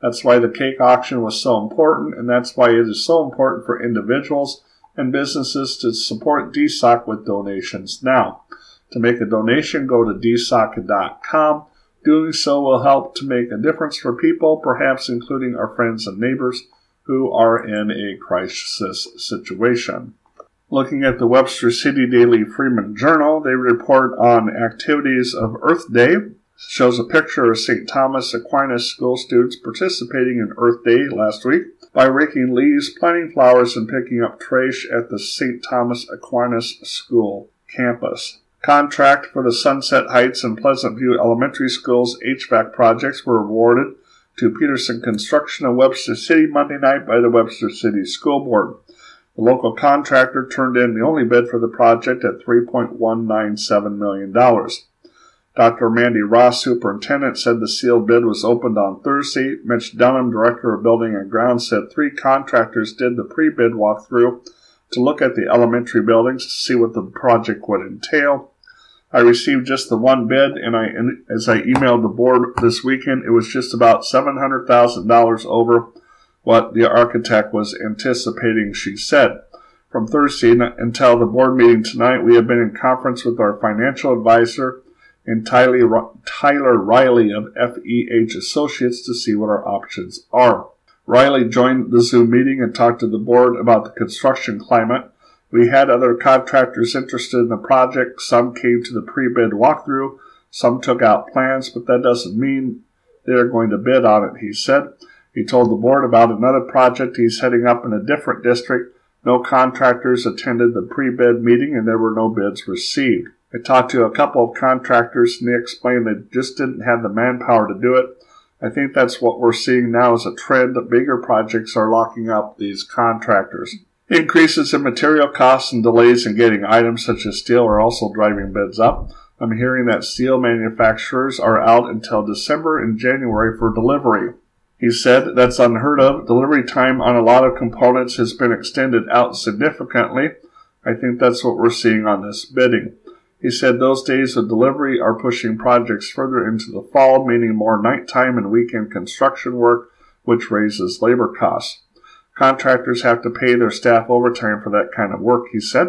That's why the cake auction was so important, and that's why it is so important for individuals and businesses to support D S O C with donations now. To make a donation, go to d s o c dot com. Doing so will help to make a difference for people, perhaps including our friends and neighbors who are in a crisis situation. Looking at the Webster City Daily Freeman Journal, they report on activities of Earth Day. Shows a picture of Saint Thomas Aquinas school students participating in Earth Day last week by raking leaves, planting flowers, and picking up trash at the Saint Thomas Aquinas School campus. Contract for the Sunset Heights and Pleasant View Elementary Schools H V A C projects were awarded to Peterson Construction of Webster City Monday night by the Webster City School Board. The local contractor turned in the only bid for the project at three point one nine seven million dollars. Doctor Mandy Ross, superintendent, said the sealed bid was opened on Thursday. Mitch Dunham, director of Building and Grounds, said three contractors did the pre-bid walkthrough to look at the elementary buildings to see what the project would entail. I received just the one bid, and I, as I emailed the board this weekend, it was just about seven hundred thousand dollars over what the architect was anticipating, she said. From Thursday until the board meeting tonight, we have been in conference with our financial advisor and Tyler, Tyler Riley of F E H Associates to see what our options are. Riley joined the Zoom meeting and talked to the board about the construction climate. We had other contractors interested in the project. Some came to the pre-bid walkthrough. Some took out plans, but that doesn't mean they're going to bid on it, he said. He told the board about another project he's heading up in a different district. No contractors attended the pre-bid meeting, and there were no bids received. I talked to a couple of contractors, and they explained they just didn't have the manpower to do it. I think that's what we're seeing now as a trend that bigger projects are locking up these contractors. Increases in material costs and delays in getting items such as steel are also driving bids up. I'm hearing that steel manufacturers are out until December and January for delivery. He said that's unheard of. Delivery time on a lot of components has been extended out significantly. I think that's what we're seeing on this bidding. He said those days of delivery are pushing projects further into the fall, meaning more nighttime and weekend construction work, which raises labor costs. Contractors have to pay their staff overtime for that kind of work, he said.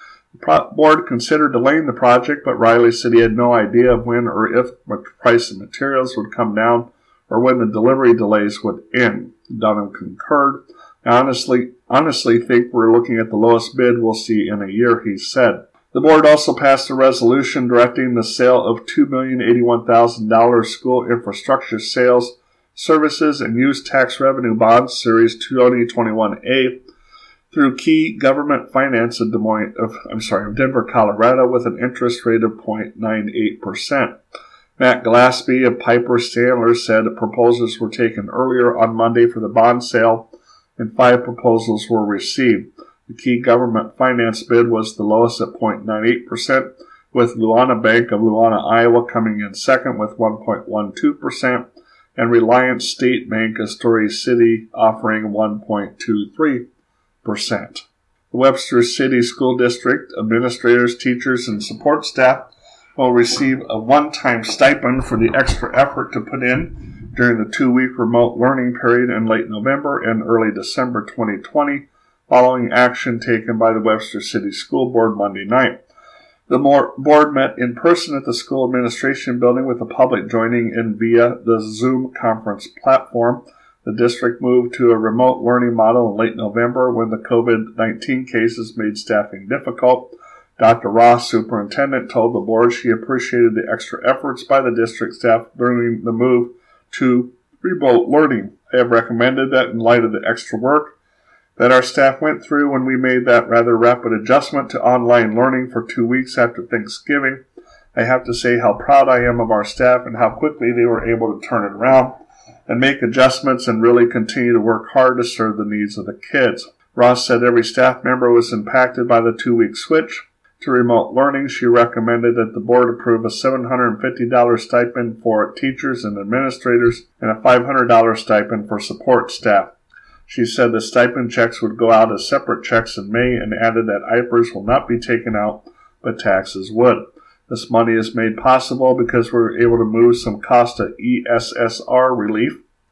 The board considered delaying the project, but Riley said he had no idea of when or if the price of materials would come down or when the delivery delays would end. Dunham concurred. I honestly, honestly think we're looking at the lowest bid we'll see in a year, he said. The board also passed a resolution directing the sale of two million eighty-one thousand dollars school infrastructure sales, services, and use tax revenue bonds, Series twenty twenty-one A, through Key Government Finance of Des Moines, of, I'm sorry, of Denver, Colorado, with an interest rate of zero point nine eight percent. Matt Glaspie of Piper Sandler said proposals were taken earlier on Monday for the bond sale, and five proposals were received. The Key Government Finance bid was the lowest at zero point nine eight percent, with Luana Bank of Luana, Iowa coming in second with one point one two percent, and Reliance State Bank of Story City offering one point two three percent. The Webster City School District administrators, teachers, and support staff will receive a one-time stipend for the extra effort to put in during the two-week remote learning period in late November and early December twenty twenty, following action taken by the Webster City School Board Monday night. The board met in person at the school administration building with the public joining in via the Zoom conference platform. The district moved to a remote learning model in late November when the COVID nineteen cases made staffing difficult. Doctor Ross, superintendent, told the board she appreciated the extra efforts by the district staff during the move to remote learning. I have recommended that in light of the extra work that our staff went through when we made that rather rapid adjustment to online learning for two weeks after Thanksgiving, I have to say how proud I am of our staff and how quickly they were able to turn it around and make adjustments and really continue to work hard to serve the needs of the kids. Ross said every staff member was impacted by the two-week switch to remote learning. She recommended that the board approve a seven hundred fifty dollars stipend for teachers and administrators and a five hundred dollars stipend for support staff. She said the stipend checks would go out as separate checks in May and added that I P E R S will not be taken out, but taxes would. This money is made possible because we were able to move some cost to E S S R relief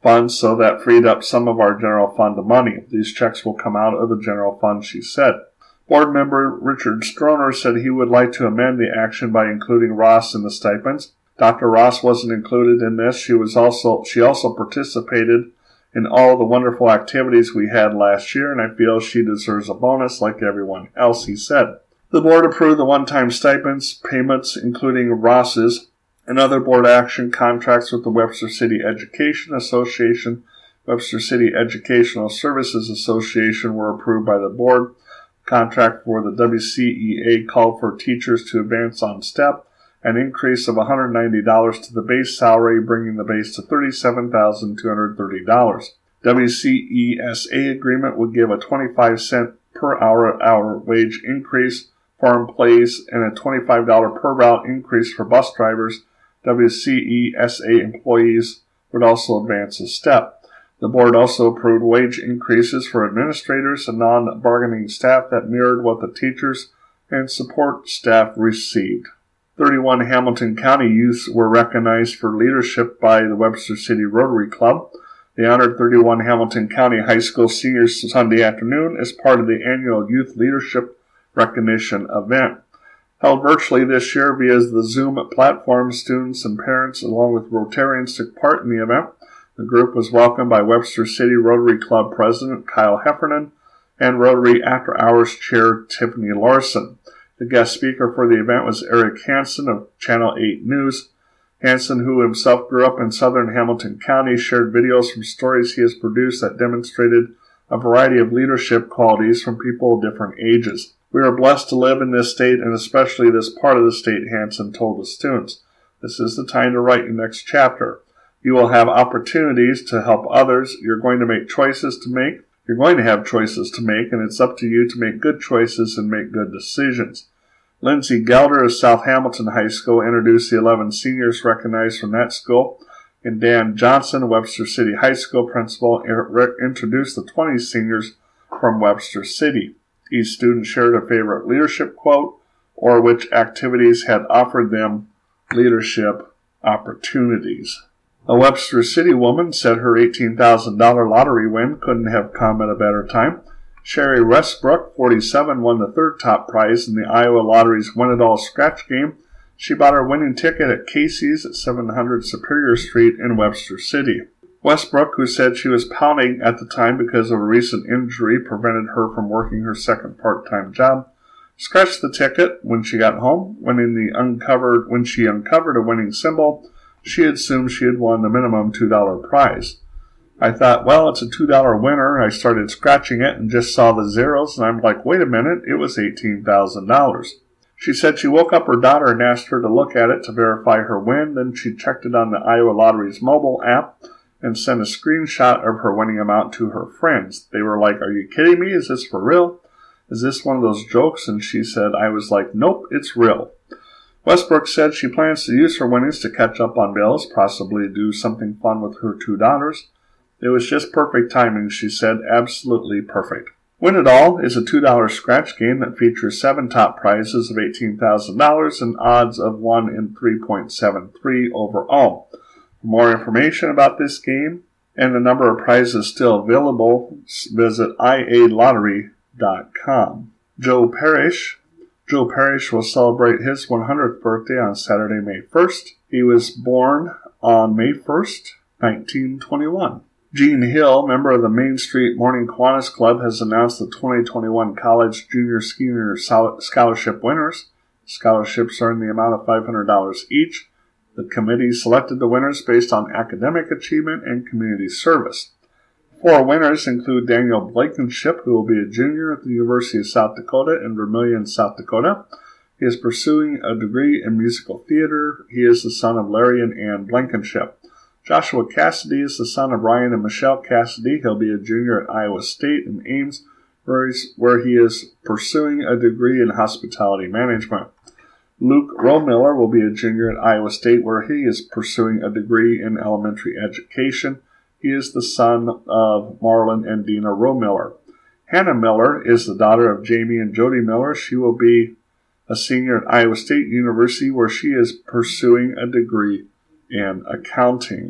funds, so that freed up some of our general fund money. These checks will come out of the general fund, she said. Board member Richard Stroner said he would like to amend the action by including Ross in the stipends. Doctor Ross wasn't included in this. She was also she also participated in all the wonderful activities we had last year, and I feel she deserves a bonus like everyone else, he said. The board approved the one-time stipends payments, including Ross's, and other board action contracts with the Webster City Education Association, Webster City Educational Services Association were approved by the board. Contract for the W C E A called for teachers to advance on step, an increase of one hundred ninety dollars to the base salary, bringing the base to thirty-seven thousand two hundred thirty dollars. W C E S A agreement would give a twenty-five cent per hour hour wage increase for employees and a twenty-five dollars per route increase for bus drivers. W C E S A employees would also advance a step. The board also approved wage increases for administrators and non-bargaining staff that mirrored what the teachers and support staff received. thirty-one Hamilton County youths were recognized for leadership by the Webster City Rotary Club. They honored thirty-one Hamilton County High School seniors Sunday afternoon as part of the annual Youth Leadership Recognition event. Held virtually this year via the Zoom platform, students and parents along with Rotarians took part in the event. The group was welcomed by Webster City Rotary Club President Kyle Heffernan and Rotary After Hours Chair Tiffany Larson. The guest speaker for the event was Eric Hansen of Channel eight News. Hansen, who himself grew up in southern Hamilton County, shared videos from stories he has produced that demonstrated a variety of leadership qualities from people of different ages. We are blessed to live in this state, and especially this part of the state, Hansen told the students. This is the time to write your next chapter. You will have opportunities to help others. You're going to make choices to make. You're going to have choices to make, and it's up to you to make good choices and make good decisions. Lindsay Gelder of South Hamilton High School introduced the eleven seniors recognized from that school, and Dan Johnson, Webster City High School principal, introduced the twenty seniors from Webster City. Each student shared a favorite leadership quote or which activities had offered them leadership opportunities. A Webster City woman said her eighteen thousand dollars lottery win couldn't have come at a better time. Sherry Westbrook, forty-seven, won the third top prize in the Iowa Lottery's Win-It-All scratch game. She bought her winning ticket at Casey's at seven hundred Superior Street in Webster City. Westbrook, who said she was pounding at the time because of a recent injury prevented her from working her second part-time job, scratched the ticket when she got home. When, in the uncovered, when she uncovered a winning symbol, she assumed she had won the minimum two dollars prize. I thought, well, it's a two dollars winner. I started scratching it and just saw the zeros, and I'm like, wait a minute, it was eighteen thousand dollars. She said she woke up her daughter and asked her to look at it to verify her win. Then she checked it on the Iowa Lottery's mobile app and sent a screenshot of her winning amount to her friends. They were like, are you kidding me? Is this for real? Is this one of those jokes? And she said, I was like, nope, it's real. Westbrook said she plans to use her winnings to catch up on bills, possibly do something fun with her two daughters. It was just perfect timing, she said, absolutely perfect. Win-It-All is a two dollars scratch game that features seven top prizes of eighteen thousand dollars and odds of one in three point seven three overall. For more information about this game and the number of prizes still available, visit I A lottery dot com. Joe Parrish. Joe Parrish will celebrate his one hundredth birthday on Saturday, May first. He was born on May first, nineteen twenty-one. Gene Hill, member of the Main Street Morning Kiwanis Club, has announced the twenty twenty-one College Junior Senior Scholarship winners. Scholarships are in the amount of five hundred dollars each. The committee selected the winners based on academic achievement and community service. Four winners include Daniel Blankenship, who will be a junior at the University of South Dakota in Vermillion, South Dakota. He is pursuing a degree in musical theater. He is the son of Larry and Ann Blankenship. Joshua Cassidy is the son of Ryan and Michelle Cassidy. He'll be a junior at Iowa State in Ames, where, he's, where he is pursuing a degree in hospitality management. Luke Romiller will be a junior at Iowa State, where he is pursuing a degree in elementary education. He is the son of Marlon and Dina Romiller. Hannah Miller is the daughter of Jamie and Jody Miller. She will be a senior at Iowa State University, where she is pursuing a degree in accounting.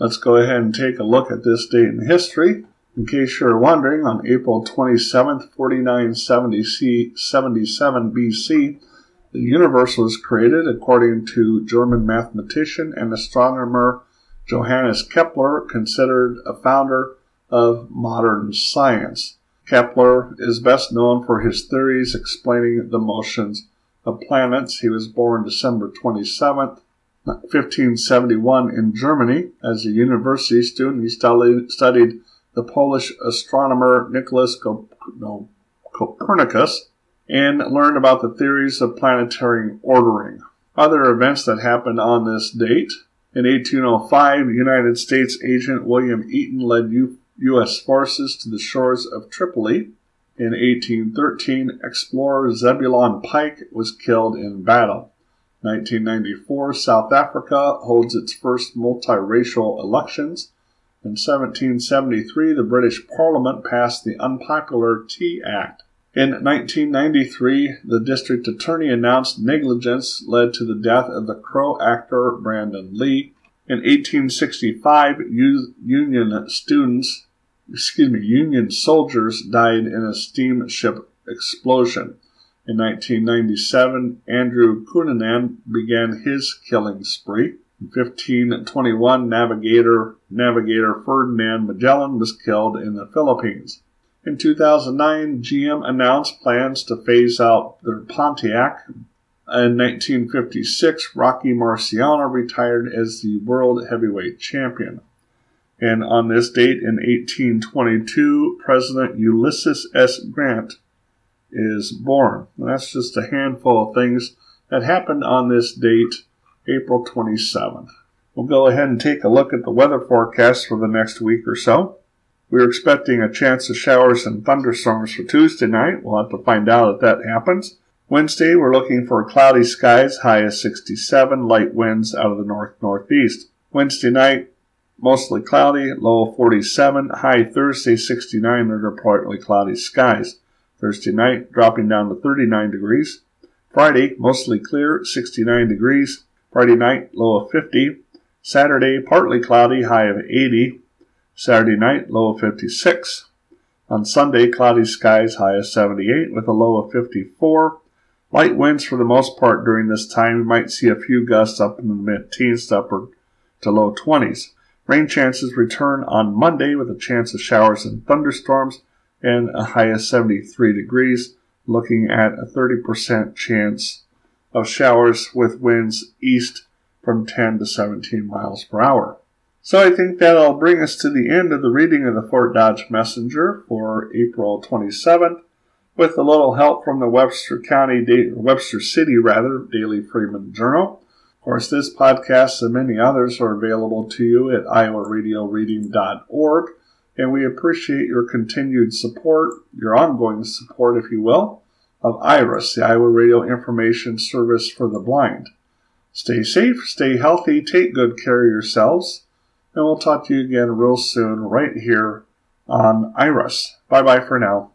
Let's go ahead and take a look at this date in history. In case you're wondering, on April twenty-seventh, forty-nine seventy-seven B C, the universe was created according to German mathematician and astronomer Johannes Kepler, considered a founder of modern science. Kepler is best known for his theories explaining the motions of planets. He was born December twenty-seventh, fifteen seventy-one in Germany. As a university student, he studied, studied the Polish astronomer Nicholas Copernicus and learned about the theories of planetary ordering. Other events that happened on this date. In eighteen oh five, United States agent William Eaton led U- U.S. forces to the shores of Tripoli. In eighteen thirteen, explorer Zebulon Pike was killed in battle. nineteen ninety-four, South Africa holds its first multiracial elections. In seventeen seventy-three, the British Parliament passed the Unpopular Tea Act. In nineteen ninety-three, the district attorney announced negligence led to the death of the Crow actor Brandon Lee. In eighteen sixty-five, Union students, excuse me, Union soldiers died in a steamship explosion. In nineteen ninety-seven, Andrew Cunanan began his killing spree. In fifteen twenty-one, navigator navigator Ferdinand Magellan was killed in the Philippines. In two thousand nine, G M announced plans to phase out their Pontiac. In nineteen fifty-six, Rocky Marciano retired as the world heavyweight champion. And on this date in eighteen twenty-two, President Ulysses S. Grant is born. And that's just a handful of things that happened on this date, April twenty-seventh. We'll go ahead and take a look at the weather forecast for the next week or so. We're expecting a chance of showers and thunderstorms for Tuesday night. We'll have to find out if that happens. Wednesday, we're looking for cloudy skies, high of sixty-seven, light winds out of the north-northeast. Wednesday night, mostly cloudy, low of forty-seven, high Thursday, sixty-nine under partly cloudy skies. Thursday night, dropping down to thirty-nine degrees. Friday, mostly clear, sixty-nine degrees. Friday night, low of fifty. Saturday, partly cloudy, high of eighty. Saturday night, low of fifty-six. On Sunday, cloudy skies, high of seventy-eight with a low of fifty-four. Light winds for the most part during this time. We might see a few gusts up in the mid-teens to upper to low twenties. Rain chances return on Monday with a chance of showers and thunderstorms and a high of seventy-three degrees, looking at a thirty percent chance of showers with winds east from ten to seventeen miles per hour. So I think that'll bring us to the end of the reading of the Fort Dodge Messenger for April twenty-seventh, with a little help from the Webster County, Webster City rather, Daily Freeman Journal. Of course, this podcast and many others are available to you at iowa radio reading dot org, and we appreciate your continued support, your ongoing support, if you will, of IRIS, the Iowa Radio Information Service for the Blind. Stay safe, stay healthy, take good care of yourselves, and we'll talk to you again real soon right here on IRIS. Bye-bye for now.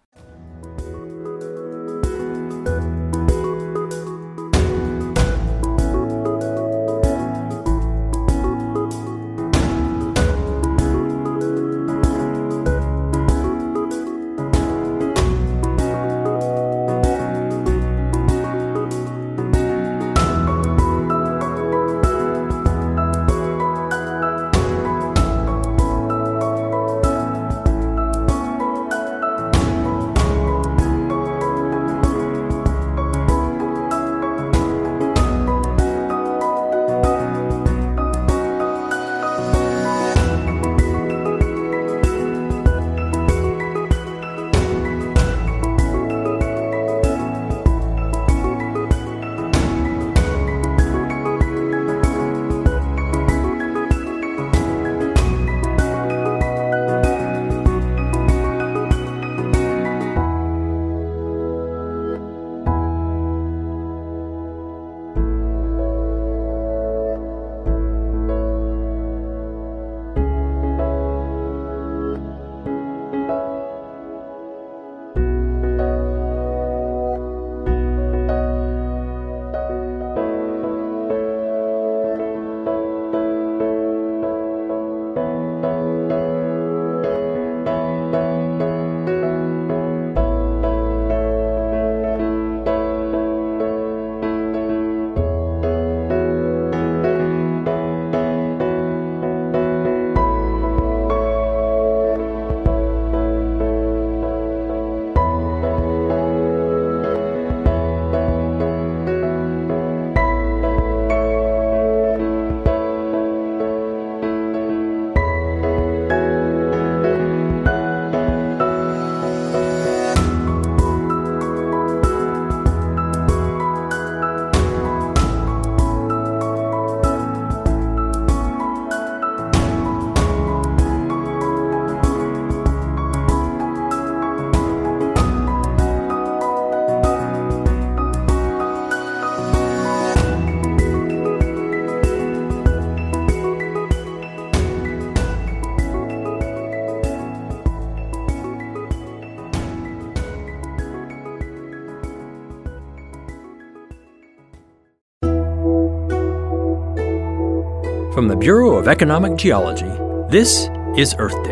From the Bureau of Economic Geology, this is Earth Date.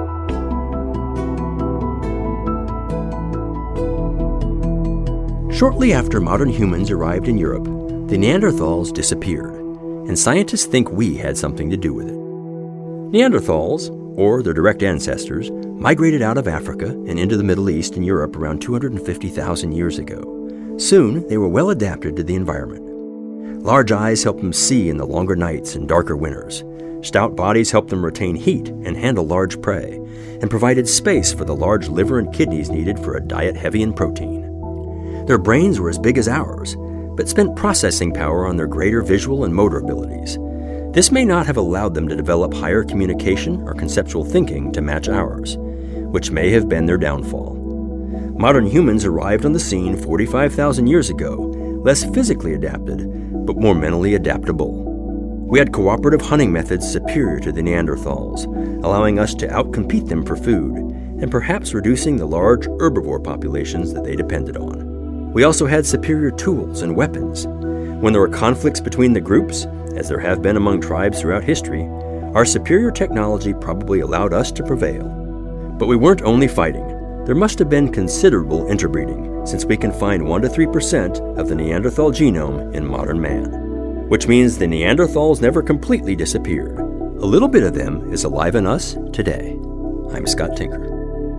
Shortly after modern humans arrived in Europe, the Neanderthals disappeared, and scientists think we had something to do with it. Neanderthals, or their direct ancestors, migrated out of Africa and into the Middle East and Europe around two hundred fifty thousand years ago. Soon, they were well adapted to the environment. Large eyes helped them see in the longer nights and darker winters. Stout bodies helped them retain heat and handle large prey, and provided space for the large liver and kidneys needed for a diet heavy in protein. Their brains were as big as ours, but spent processing power on their greater visual and motor abilities. This may not have allowed them to develop higher communication or conceptual thinking to match ours, which may have been their downfall. Modern humans arrived on the scene forty-five thousand years ago, less physically adapted, but more mentally adaptable. We had cooperative hunting methods superior to the Neanderthals, allowing us to outcompete them for food, and perhaps reducing the large herbivore populations that they depended on. We also had superior tools and weapons. When there were conflicts between the groups, as there have been among tribes throughout history, our superior technology probably allowed us to prevail. But we weren't only fighting. There must have been considerable interbreeding, since we can find one to three percent of the Neanderthal genome in modern man. Which means the Neanderthals never completely disappeared. A little bit of them is alive in us today. I'm Scott Tinker.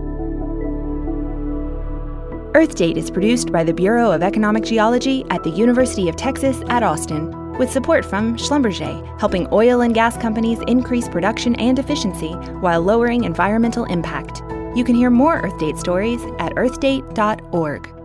Earth Date is produced by the Bureau of Economic Geology at the University of Texas at Austin, with support from Schlumberger, helping oil and gas companies increase production and efficiency while lowering environmental impact. You can hear more Earth Date stories at earth date dot org.